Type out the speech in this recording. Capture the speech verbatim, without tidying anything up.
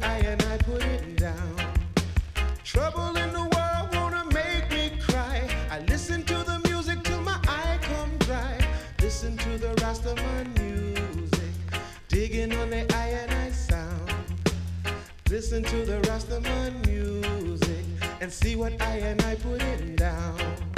I and I put it down. Trouble in the world wanna make me cry. I listen to the music till my eye come dry. Listen to the Rastaman music, digging on the I and I sound. Listen to the Rastaman music and see what I and I put it down.